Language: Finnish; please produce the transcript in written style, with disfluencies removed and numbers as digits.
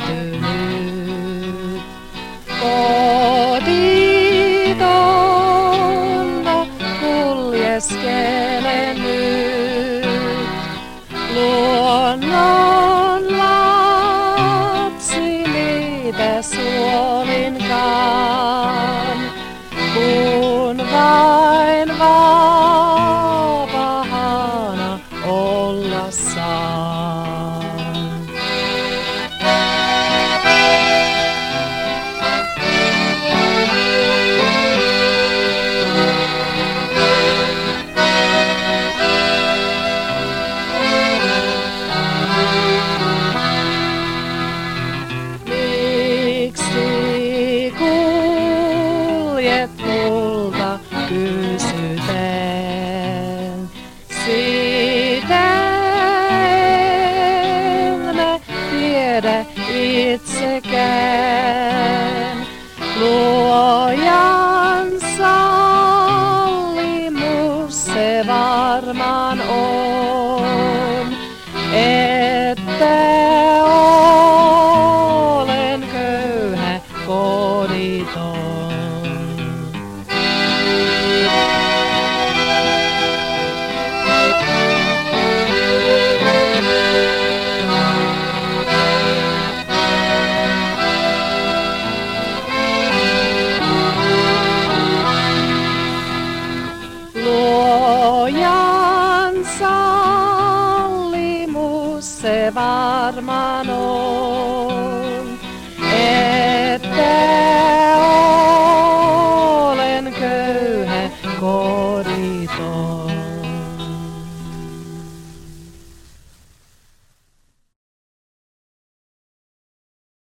pettynyt. Kotitonna kuljeskelen nyt. Luonnon lapsi niitä suolinkaan, kun vain vapaana olla saan. Miksi kuljet multa kysyten? Sitä en tiedä itsekään. Luojan sallimus se varmaan on, että olen köyhä koditon. Luojan sallimus se varmaan on.